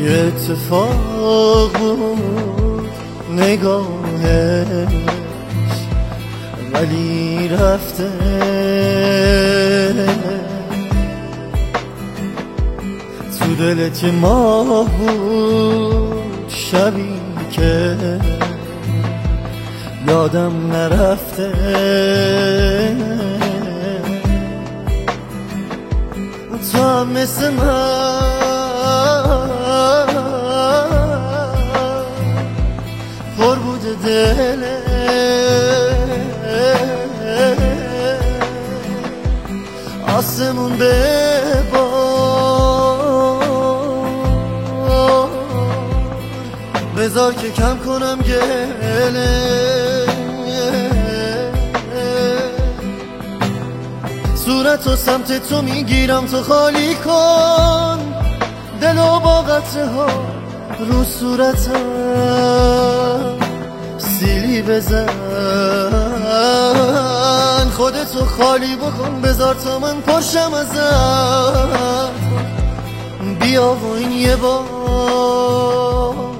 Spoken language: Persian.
یه اتفاق بود نگاهش ولی رفته، تو دلت یه ماه بود شبی که یادم نرفته، تو هم مثل من پر بوده دلت، آسمون به بار بذار که کم کنم گله، صورت و سمت تو میگیرم تو خالی کن، دل و با قطره ها رو صورتم سیلی بزن، خودتو خالی بکن بذار تا من پرشم ازت، بیا و این یه بار